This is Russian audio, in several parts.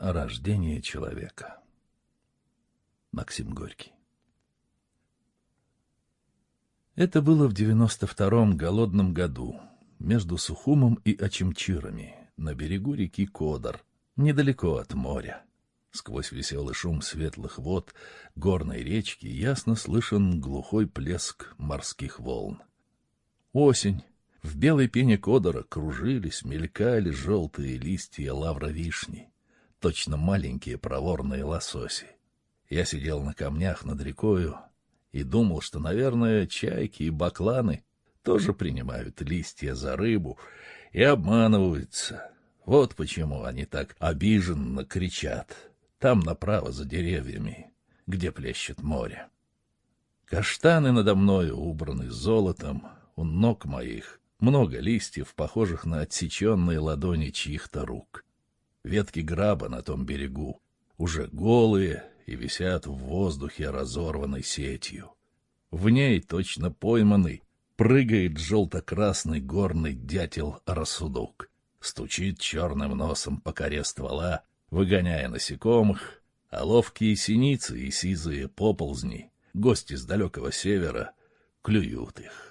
Рождение человека. Максим Горький. Это было в 92-м голодном году, между Сухумом и Очимчирами, на берегу реки Кодар, недалеко от моря. Сквозь веселый шум светлых вод горной речки ясно слышен глухой плеск морских волн. Осень. В белой пене Кодара кружились, мелькали желтые листья лавровишни, точно маленькие проворные лососи. Я сидел на камнях над рекою и думал, что, наверное, чайки и бакланы тоже принимают листья за рыбу и обманываются. Вот почему они так обиженно кричат. Там направо за деревьями, где плещет море. Каштаны надо мною убраны золотом, у ног моих много листьев, похожих на отсеченные ладони чьих-то рук. Ветки граба на том берегу уже голые и висят в воздухе разорванной сетью. В ней, точно пойманный, прыгает желто-красный горный дятел-рассудок, стучит черным носом по коре ствола, выгоняя насекомых, а ловкие синицы и сизые поползни, гости с далекого севера, клюют их.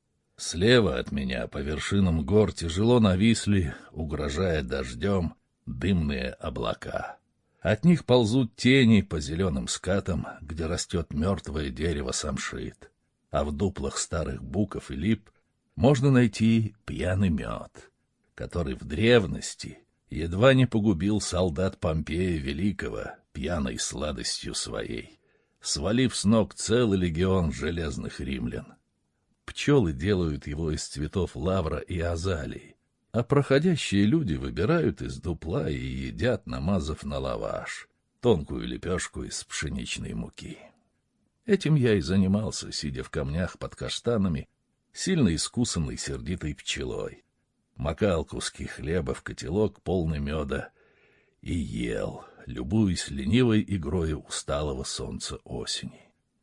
Слева от меня по вершинам гор тяжело нависли, угрожая дождем, дымные облака. От них ползут тени по зеленым скатам, где растет мертвое дерево самшит, а в дуплах старых буков и лип можно найти пьяный мед, который в древности едва не погубил солдат Помпея Великого пьяной сладостью своей, свалив с ног целый легион железных римлян. Пчелы делают его из цветов лавра и азалии, а проходящие люди выбирают из дупла и едят, намазав на лаваш тонкую лепешку из пшеничной муки. Этим я и занимался, сидя в камнях под каштанами, сильно искусанной сердитой пчелой. Макал куски хлеба в котелок, полный меда, и ел, любуясь ленивой игрой усталого солнца осени.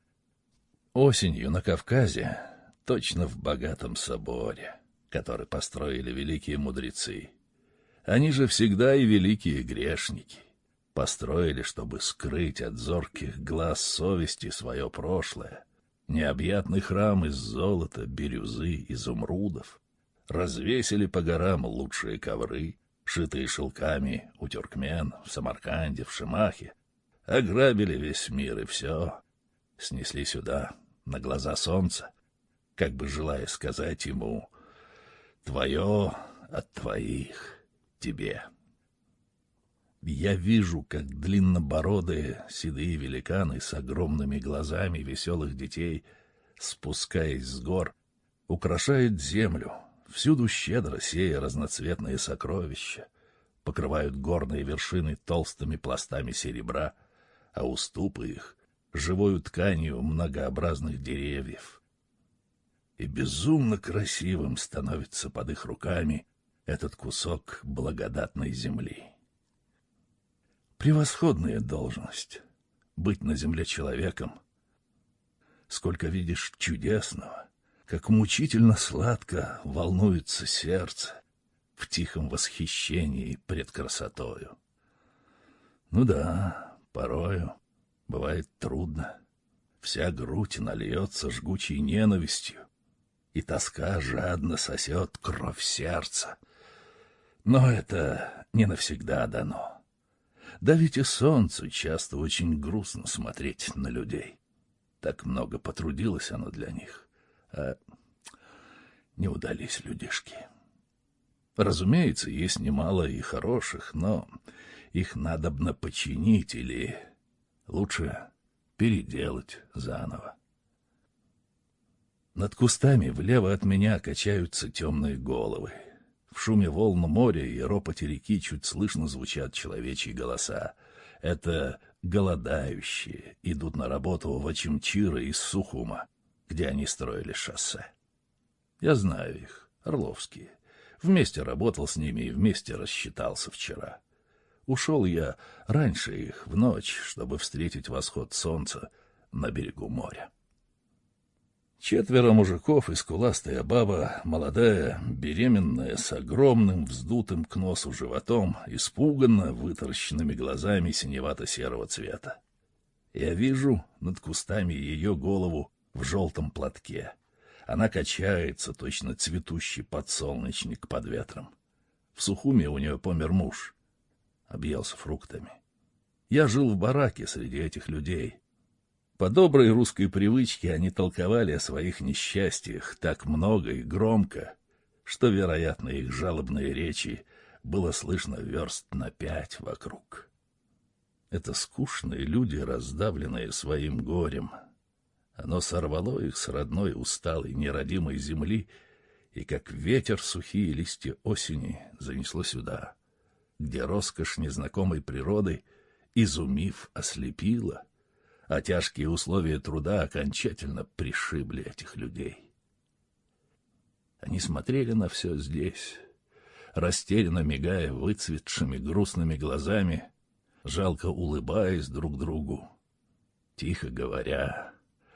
Осенью на Кавказе, точно в богатом соборе, который построили великие мудрецы. Они же всегда и великие грешники. Построили, чтобы скрыть от зорких глаз совести свое прошлое. Необъятный храм из золота, бирюзы, изумрудов. Развесили по горам лучшие ковры, шитые шелками у тюркмен, в Самарканде, в Шимахе. Ограбили весь мир и все. Снесли сюда, на глаза солнца, как бы желая сказать ему: «Твое от твоих тебе». Я вижу, как длиннобородые седые великаны с огромными глазами веселых детей, спускаясь с гор, украшают землю, всюду щедро сея разноцветные сокровища, покрывают горные вершины толстыми пластами серебра, а уступы их — живою тканью многообразных деревьев. И безумно красивым становится под их руками этот кусок благодатной земли. Превосходная должность — быть на земле человеком. Сколько видишь чудесного, как мучительно сладко волнуется сердце в тихом восхищении пред красотою. Ну да, порою бывает трудно. Вся грудь нальется жгучей ненавистью, и тоска жадно сосет кровь сердца. Но это не навсегда дано. Да ведь и солнцу часто очень грустно смотреть на людей. Так много потрудилось оно для них, а не удались людишки. Разумеется, есть немало и хороших, но их надобно починить или лучше переделать заново. Над кустами влево от меня качаются темные головы. В шуме волн моря и ропоте реки чуть слышно звучат человечьи голоса. Это голодающие идут на работу в Очимчиры из Сухума, где они строили шоссе. Я знаю их, орловские. Вместе работал с ними и вместе рассчитался вчера. Ушел я раньше их, в ночь, чтобы встретить восход солнца на берегу моря. 4 мужиков и скуластая баба, молодая, беременная, с огромным вздутым к носу животом, испуганно вытаращенными глазами синевато-серого цвета. Я вижу над кустами ее голову в желтом платке. Она качается, точно цветущий подсолнечник под ветром. В Сухуме у нее помер муж, объелся фруктами. Я жил в бараке среди этих людей. По доброй русской привычке они толковали о своих несчастьях так много и громко, что, вероятно, их жалобные речи было слышно верст на 5 вокруг. Это скучные люди, раздавленные своим горем. Оно сорвало их с родной усталой неродимой земли и, как ветер, сухие листья осени занесло сюда, где роскошь незнакомой природы, изумив, ослепила, а тяжкие условия труда окончательно пришибли этих людей. Они смотрели на все здесь, растерянно мигая выцветшими грустными глазами, жалко улыбаясь друг другу, тихо говоря: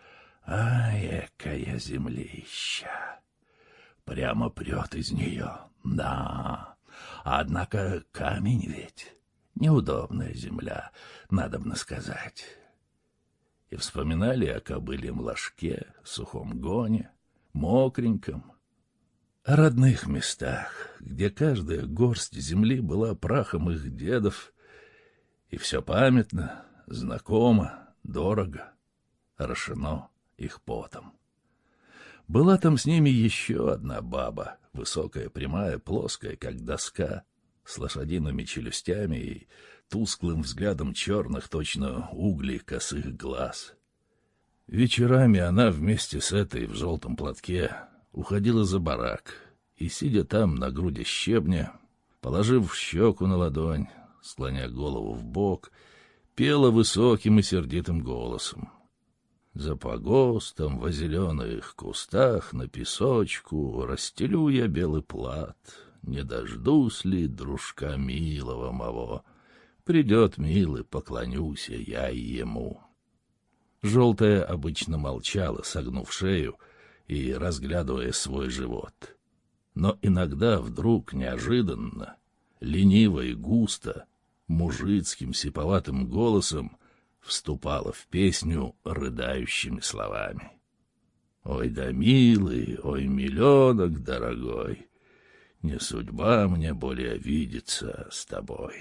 «Ай, экая землища! Прямо прет из нее, да. Однако камень ведь неудобная земля, надобно сказать». И вспоминали о кобыльем ложке, сухом гоне, мокреньком, о родных местах, где каждая горсть земли была прахом их дедов, и все памятно, знакомо, дорого, орошено их потом. Была там с ними еще одна баба, высокая, прямая, плоская, как доска, с лошадиными челюстями и тусклым взглядом черных, точно углей косых глаз. Вечерами она вместе с этой в желтом платке уходила за барак и, сидя там на груди щебня, положив щеку на ладонь, склоня голову вбок, пела высоким и сердитым голосом: «За погостом во зеленых кустах на песочку расстелю я белый плат, не дождусь ли дружка милого моего? Придет милый, поклонюсь я ему». Желтая обычно молчала, согнув шею и разглядывая свой живот. Но иногда вдруг, неожиданно, лениво и густо, мужицким сиповатым голосом вступала в песню рыдающими словами: «Ой да милый, ой миленок дорогой, не судьба мне более видеться с тобой».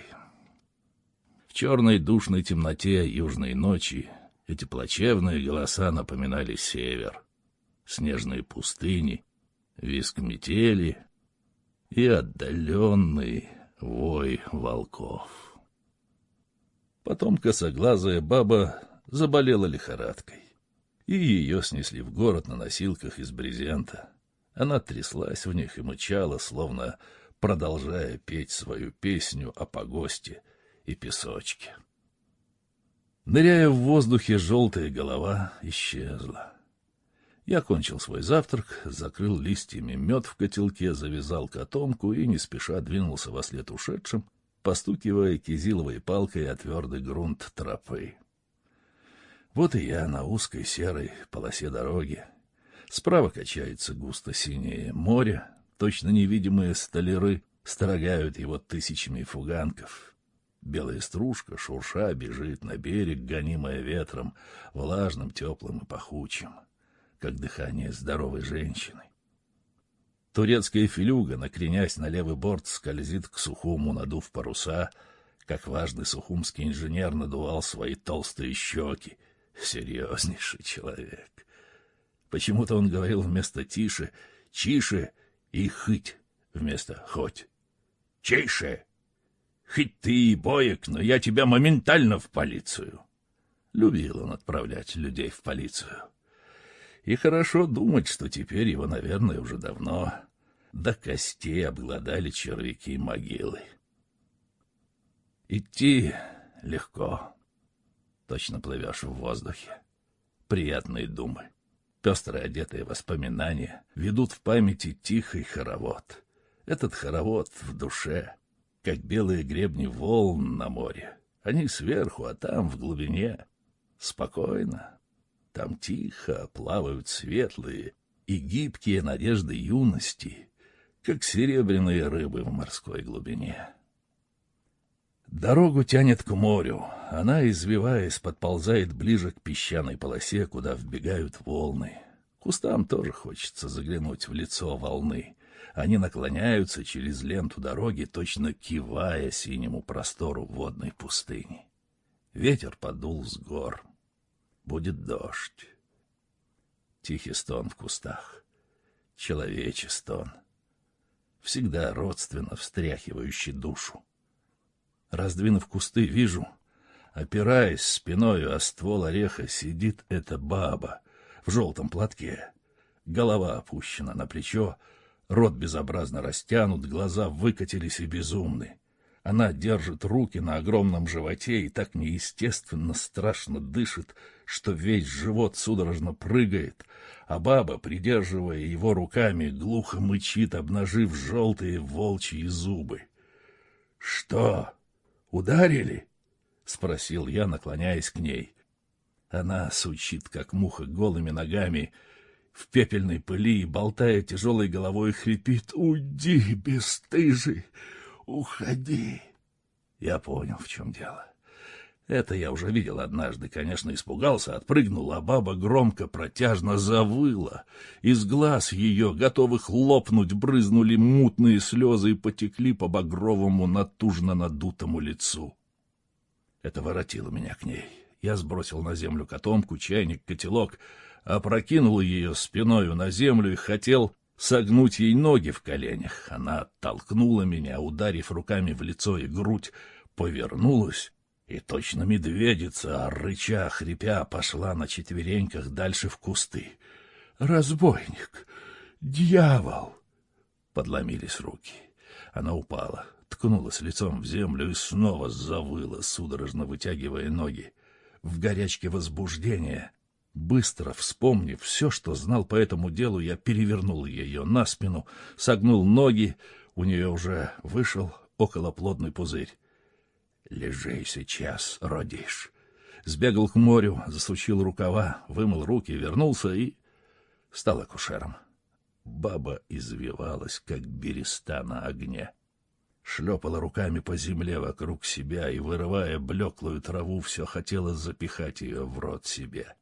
В черной душной темноте южной ночи эти плачевные голоса напоминали север, снежные пустыни, визг метели и отдаленный вой волков. Потом косоглазая баба заболела лихорадкой, и ее снесли в город на носилках из брезента. Она тряслась в них и мычала, словно продолжая петь свою песню о погосте и песочке. Ныряя в воздухе, желтая голова исчезла. Я кончил свой завтрак, закрыл листьями мед в котелке, завязал котомку и не спеша двинулся вослед ушедшим, постукивая кизиловой палкой о твердый грунт тропы. Вот и я на узкой серой полосе дороги. Справа качается густо синее море, точно невидимые столяры строгают его тысячами фуганков. Белая стружка, шурша, бежит на берег, гонимая ветром, влажным, теплым и пахучим, как дыхание здоровой женщины. Турецкая филюга, накренясь на левый борт, скользит к Сухуму, надув паруса, как важный сухумский инженер надувал свои толстые щеки. Серьезнейший человек. Почему-то он говорил вместо «тише» «чише» и «хыть» вместо «хоть». «Чише! Хоть ты и боек, но я тебя моментально в полицию». Любил он отправлять людей в полицию. И хорошо думать, что теперь его, наверное, уже давно до костей обглодали червяки могилы. Идти легко. Точно плывешь в воздухе. Приятные думы, пестро одетые воспоминания ведут в памяти тихий хоровод. Этот хоровод в душе, как белые гребни волн на море. Они сверху, а там, в глубине, спокойно, Там тихо плавают светлые и гибкие надежды юности, как серебряные рыбы в морской глубине. Дорогу тянет к морю. Она, извиваясь, подползает ближе к песчаной полосе, куда вбегают волны. Кустам тоже хочется заглянуть в лицо волны. Они наклоняются через ленту дороги, точно кивая синему простору водной пустыни. Ветер подул с гор. Будет дождь. Тихий стон в кустах. Человечий стон. Всегда родственно встряхивающий душу. Раздвинув кусты, вижу, опираясь спиною о ствол ореха, сидит эта баба в желтом платке. Голова опущена на плечо, рот безобразно растянут, глаза выкатились и безумны. Она держит руки на огромном животе и так неестественно страшно дышит, что весь живот судорожно прыгает, а баба, придерживая его руками, глухо мычит, обнажив желтые волчьи зубы. — Что, ударили? — спросил я, наклоняясь к ней. Она сучит, как муха, голыми ногами в пепельной пыли и, болтая тяжелой головой, хрипит: «Уйди, бесстыжий! Уходи!» Я понял, в чем дело. Это я уже видел однажды, конечно, испугался, отпрыгнул, а баба громко, протяжно завыла. Из глаз ее, готовых лопнуть, брызнули мутные слезы и потекли по багровому, натужно надутому лицу. Это воротило меня к ней. Я сбросил на землю котомку, чайник, котелок, опрокинул ее спиною на землю и хотел согнуть ей ноги в коленях. Она оттолкнула меня, ударив руками в лицо и грудь, повернулась и, точно медведица, рыча, хрипя, пошла на четвереньках дальше в кусты. «Разбойник! Дьявол!» Подломились руки. Она упала, ткнулась лицом в землю и снова завыла, судорожно вытягивая ноги. В горячке возбуждения, быстро вспомнив все, что знал по этому делу, я перевернул ее на спину, согнул ноги, у нее уже вышел околоплодный пузырь. «Лежи сейчас, родишь». Сбегал к морю, засучил рукава, вымыл руки, вернулся и стал акушером. Баба извивалась, как береста на огне. Шлепала руками по земле вокруг себя и, вырывая блеклую траву, все хотела запихать ее в рот себе.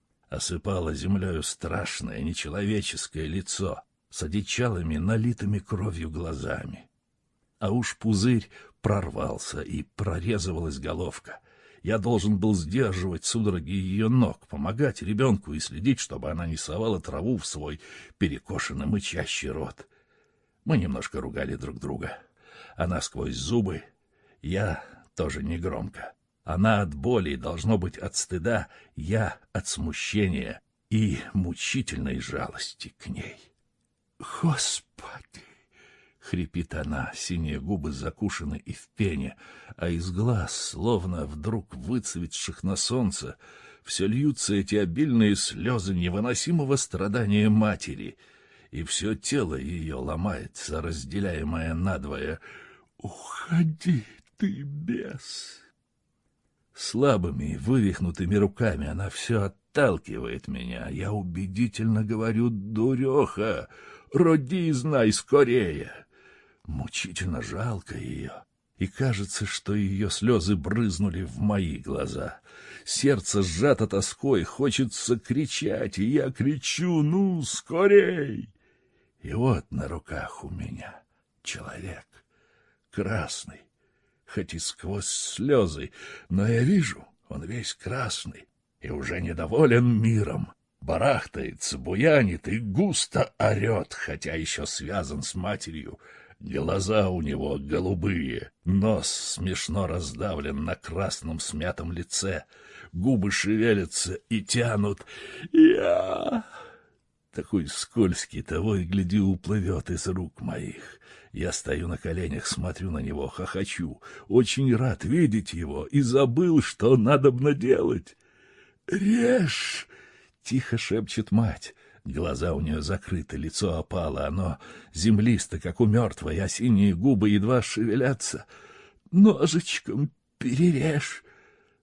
Осыпала землею страшное, нечеловеческое лицо с одичалыми, налитыми кровью глазами. А уж пузырь прорвался, и прорезывалась головка. Я должен был сдерживать судороги ее ног, помогать ребенку и следить, чтобы она не совала траву в свой перекошенный мычащий рот. Мы немножко ругали друг друга. Она сквозь зубы, я тоже негромко. Она от боли, должно быть, от стыда, я от смущения и мучительной жалости к ней. «Господи!» — хрипит она, синие губы закушены и в пене, а из глаз, словно вдруг выцветших на солнце, все льются эти обильные слезы невыносимого страдания матери, и все тело ее ломается, разделяемое надвое. «Уходи ты, бес!» Слабыми, вывихнутыми руками она все отталкивает меня. Я убедительно говорю: «Дуреха, роди, знай скорее!» Мучительно жалко ее, и кажется, что ее слезы брызнули в мои глаза. Сердце сжато тоской, хочется кричать, и я кричу: «Ну, скорей!» И вот на руках у меня человек, красный, хоть и сквозь слезы, но я вижу, он весь красный и уже недоволен миром. Барахтается, буянит и густо орет, хотя еще связан с матерью. Глаза у него голубые, нос смешно раздавлен на красном смятом лице, губы шевелятся и тянут. Я... Такой скользкий, того и гляди, уплывет из рук моих. Я стою на коленях, смотрю на него, хохочу, очень рад видеть его и забыл, что надобно делать. «Режь!» — тихо шепчет мать. Глаза у нее закрыты, лицо опало, оно землисто, как у мертвой, а синие губы едва шевелятся. «Ножичком перережь!»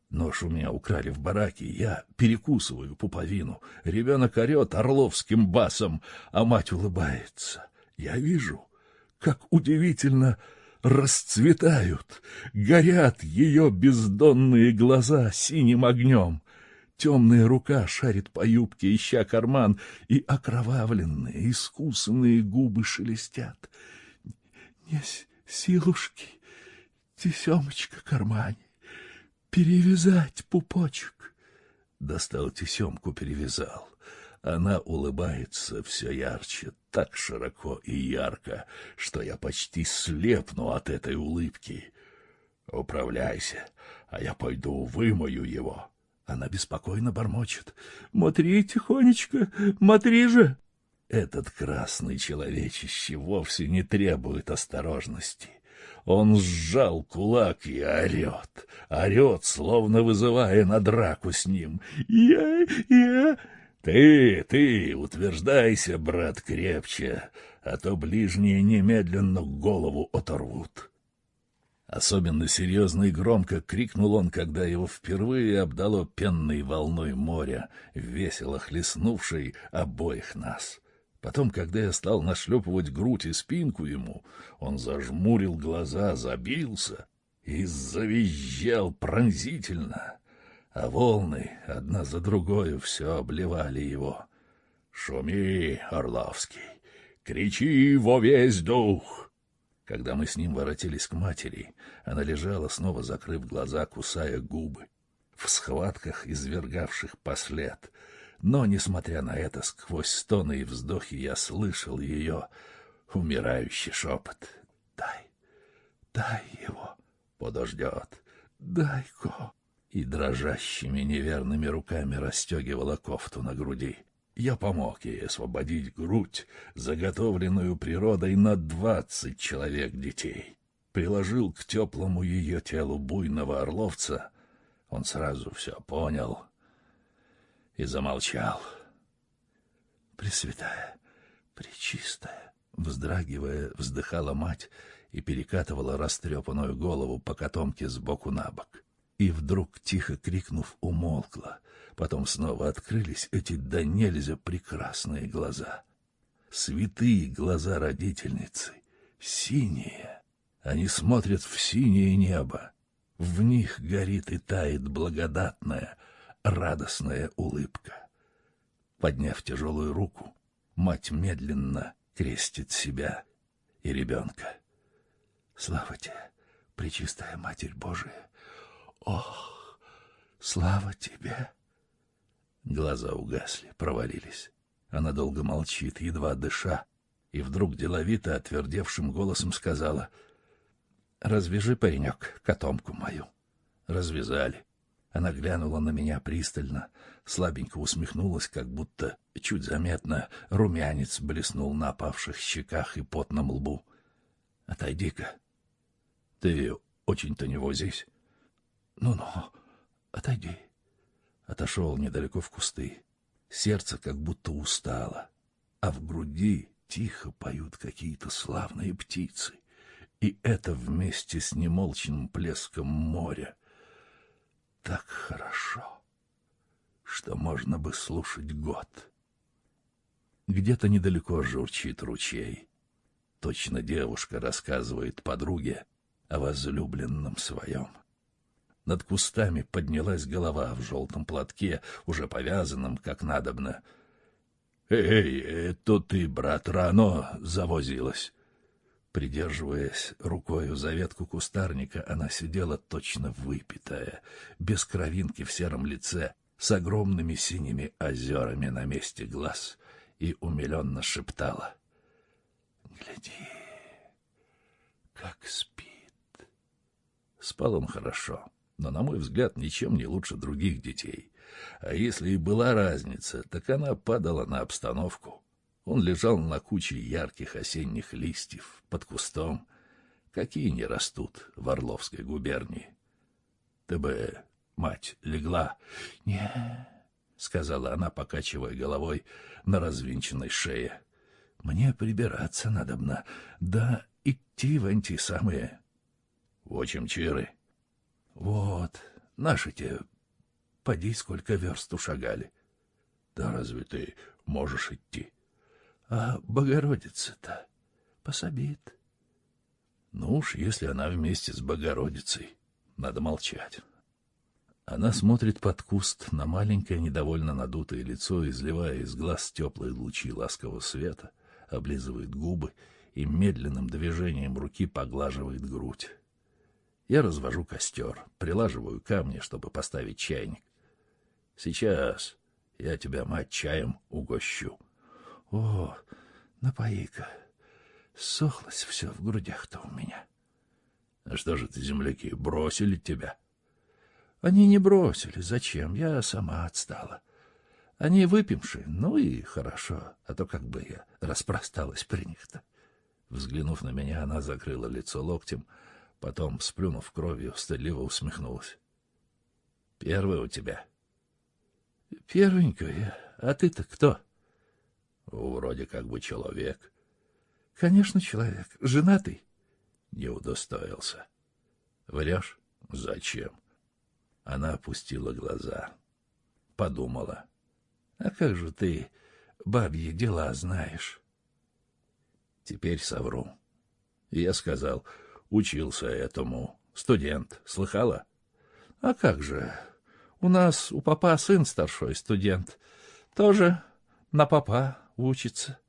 Нож у меня украли в бараке, я перекусываю пуповину. Ребенок орет орловским басом, а мать улыбается. Я вижу, как удивительно расцветают, горят ее бездонные глаза синим огнем. Темная рука шарит по юбке, ища карман, и окровавленные, искусанные губы шелестят. Не силушки, тесемочка кармане, перевязать пупочек. Достал тесемку, перевязал. Она улыбается все ярче, так широко и ярко, что я почти слепну от этой улыбки. Управляйся, а я пойду вымою его. Она беспокойно бормочет. Мотри тихонечко, мотри же. Этот красный человечище вовсе не требует осторожности. Он сжал кулак и орет, словно вызывая на драку с ним. Я... Ты утверждайся, брат, крепче, а то ближние немедленно голову оторвут. Особенно серьезно и громко крикнул он, когда его впервые обдало пенной волной моря, весело хлестнувшей обоих нас. Потом, когда я стал нашлепывать грудь и спинку ему, он зажмурил глаза, забился и завизжал пронзительно, а волны одна за другой все обливали его. «Шуми, Орловский, кричи во весь дух!» Когда мы с ним воротились к матери, она лежала, снова закрыв глаза, кусая губы, в схватках, извергавших послед. Но, несмотря на это, сквозь стоны и вздохи я слышал ее умирающий шепот. Дай его, подождет, дай-ко. И дрожащими неверными руками расстегивала кофту на груди. Я помог ей освободить грудь, заготовленную природой на 20 человек детей. Приложил к теплому ее телу буйного орловца. Он сразу все понял и замолчал. «Пресвятая, пречистая!» — вздрагивая, вздыхала мать и перекатывала растрепанную голову по котомке сбоку на бок. И вдруг, тихо крикнув, умолкла. Потом снова открылись эти да нельзя прекрасные глаза. Святые глаза родительницы, синие. Они смотрят в синее небо. В них горит и тает благодатная, радостная улыбка. Подняв тяжелую руку, мать медленно крестит себя и ребенка. «Слава тебе, пречистая Матерь Божия! Ох, слава тебе!» Глаза угасли, провалились. Она долго молчит, едва дыша, и вдруг деловито отвердевшим голосом сказала: «Развяжи, паренек, котомку мою». Развязали. Она глянула на меня пристально, слабенько усмехнулась, как будто чуть заметно румянец блеснул на опавших щеках и потном лбу. «Отойди-ка. Ты очень-то не возись». «Ну-ну, отойди». Отошел недалеко в кусты. Сердце как будто устало, а в груди тихо поют какие-то славные птицы. И это вместе с немолчным плеском моря. Так хорошо, что можно бы слушать год. Где-то недалеко журчит ручей. Точно девушка рассказывает подруге о возлюбленном своем. Над кустами поднялась голова в желтом платке, уже повязанном, как надобно. «Эй, это ты, брат, рано завозилась!» Придерживаясь рукою за ветку кустарника, она сидела точно выпитая, без кровинки в сером лице, с огромными синими озерами на месте глаз, и умиленно шептала: «Гляди, как спит». Спал он хорошо, но, на мой взгляд, ничем не лучше других детей. А если и была разница, так она падала на обстановку. Он лежал на куче ярких осенних листьев под кустом, какие не растут в Орловской губернии. Ты бы, мать, легла? — Не, — сказала она, покачивая головой на развинченной шее. — Мне прибираться надобно, да идти в анти самые. — В Очимчиры? — Вот, Наши-те, поди, сколько верст ушагали. Да разве ты можешь идти? А Богородица-то пособит. Ну уж, если она вместе с Богородицей, надо молчать. Она смотрит под куст на маленькое недовольно надутое лицо, изливая из глаз теплые лучи ласкового света, облизывает губы и медленным движением руки поглаживает грудь. Я развожу костер, прилаживаю камни, чтобы поставить чайник. Сейчас я тебя, мать, чаем угощу. О, напои-ка. Сохлось все в грудях-то у меня. А что же ты, земляки, бросили тебя? Они не бросили. Зачем? Я сама отстала. Они выпивши, ну и хорошо, а то как бы я распросталась при них-то. Взглянув на меня, она закрыла лицо локтем, потом, сплюнув кровью, стыдливо усмехнулась. Первая у тебя? Первенькая. А ты-то кто? Вроде как бы человек. Конечно, человек. Женатый? Не удостоился. Врешь? Зачем? Она опустила глаза. Подумала. А как же ты бабьи дела знаешь? Теперь совру. Я сказал, учился этому. Студент. Слыхала? А как же? У нас у папа сын старший студент. Тоже на папа учится.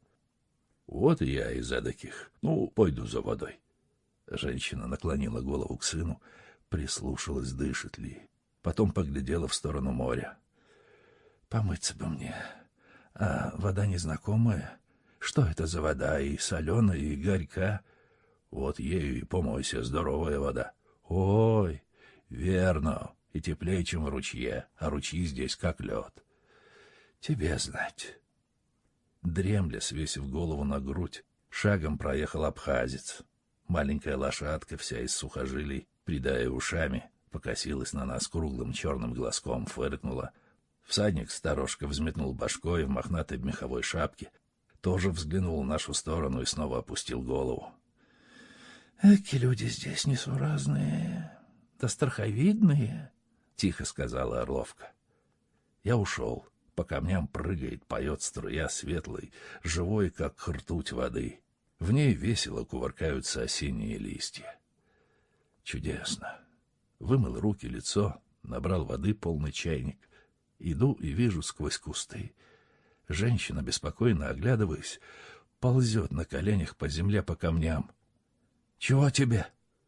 Вот и я из эдаких. Ну, пойду за водой. Женщина наклонила голову к сыну, прислушалась, дышит ли. Потом поглядела в сторону моря. Помыться бы мне. А вода незнакомая. Что это за вода? И соленая, и горька. Вот ею и помойся, здоровая вода. Ой, верно, и теплее, чем в ручье, а ручьи здесь как лед. Тебе знать. Дремля, свесив голову на грудь, шагом проехал абхазец. Маленькая лошадка, вся из сухожилий, придая ушами, покосилась на нас круглым черным глазком, фыркнула. Всадник сторожка взметнул башкой в мохнатой меховой шапке, тоже взглянул в нашу сторону и снова опустил голову. — Эки люди здесь несуразные, да страховидные, — тихо сказала Орловка. Я ушел. По камням прыгает, поет струя светлой, живой, как ртуть воды. В ней весело кувыркаются осенние листья. Чудесно. Вымыл руки, лицо, набрал воды полный чайник. Иду и вижу сквозь кусты. Женщина, беспокойно оглядываясь, ползет на коленях по земле, по камням. — Чего тебе?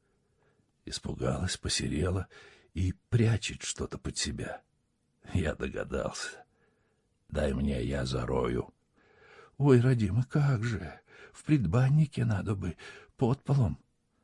Испугалась, посерела и прячет что-то под себя. Я догадался. Дай мне, я зарою. Ой, родимый, как же! В предбаннике надо бы, под полом.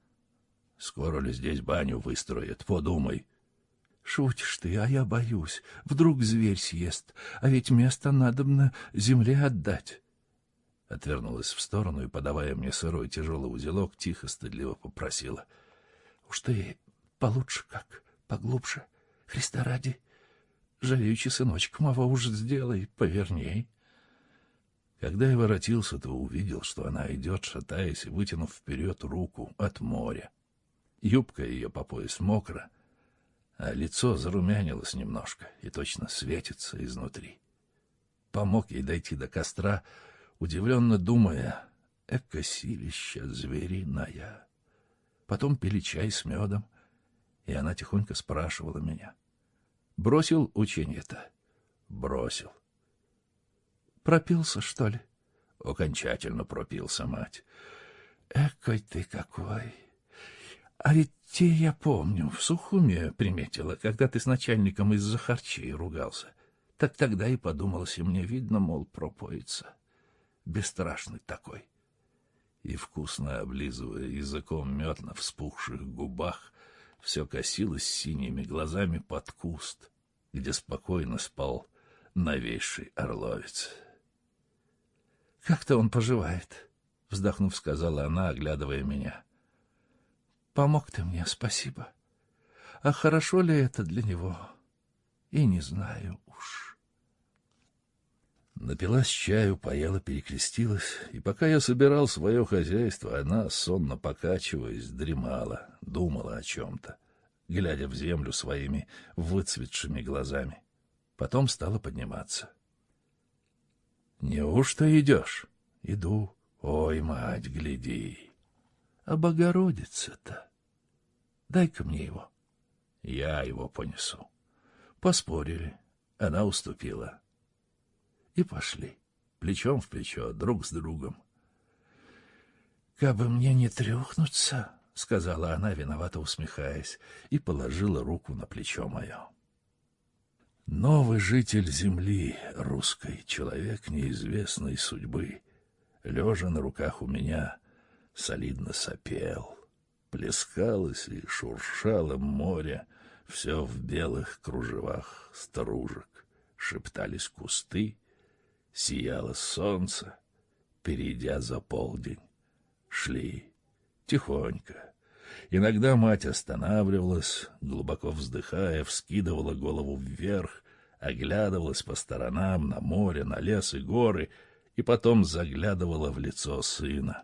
Скоро ли здесь баню выстроят, подумай. Шутишь ты, а я боюсь. Вдруг зверь съест, а ведь место надобно земле отдать. Отвернулась в сторону и, подавая мне сырой тяжелый узелок, тихо, стыдливо попросила. Уж ты получше как, поглубже, Христа ради. Жалеючи, сыночек, мова уж сделай поверней. Когда я воротился, то увидел, что она идет, шатаясь и вытянув вперед руку от моря. Юбка ее по пояс мокра, а лицо зарумянилось немножко и точно светится изнутри. Помог ей дойти до костра, удивленно думая, эко силища звериная. Потом пили чай с медом, и она тихонько спрашивала меня. Бросил ученье-то? Бросил. Пропился, что ли? Окончательно пропился, мать. Экой ты какой! А ведь те я помню, в Сухуме приметила, когда ты с начальником из-за харчей ругался. Так тогда и подумалось, и мне видно, мол, пропоится. Бесстрашный такой. И, вкусно облизывая языком мед на вспухших губах, все косилось синими глазами под куст, где спокойно спал новейший орловец. — Как-то он поживает, — вздохнув, сказала она, оглядывая меня. — Помог ты мне, спасибо. А хорошо ли это для него? И не знаю уж. Напилась чаю, поела, перекрестилась, и пока я собирал свое хозяйство, она, сонно покачиваясь, дремала, думала о чем-то. глядя в землю своими выцветшими глазами. Потом стала подниматься. — Неужто идешь? — Иду. — Ой, мать, гляди. — А Богородица-то? Дай-ка мне его. Я его понесу. Поспорили. Она уступила. И пошли, плечом в плечо, друг с другом. — Кабы мне не трюхнуться, — сказала она, виновато усмехаясь, и положила руку на плечо мое. Новый житель земли русской, человек неизвестной судьбы, лежа на руках у меня, солидно сопел. Плескалось и шуршало море, все в белых кружевах стружек. Шептались кусты, сияло солнце, перейдя за полдень. Шли тихонько. Иногда мать останавливалась, глубоко вздыхая, вскидывала голову вверх, оглядывалась по сторонам, на море, на лес и горы, и потом заглядывала в лицо сына.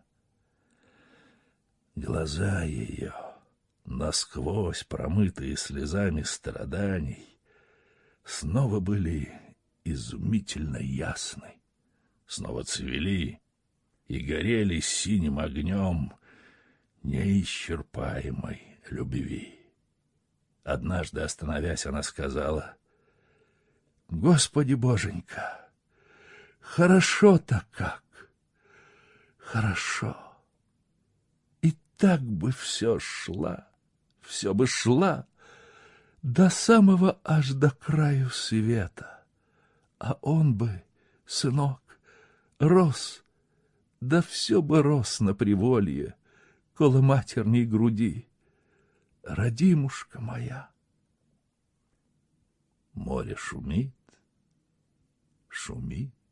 Глаза ее, насквозь промытые слезами страданий, снова были изумительно ясны, снова цвели и горели синим огнем неисчерпаемой любви. Однажды, остановясь, она сказала: «Господи Боженька, хорошо-то как, хорошо! И так бы все шла, все бы шла, до самого аж до краю света, а он бы, сынок, рос, да все бы рос на приволье, коло матерней груди. Родимушка моя!» Море шумит, шумит,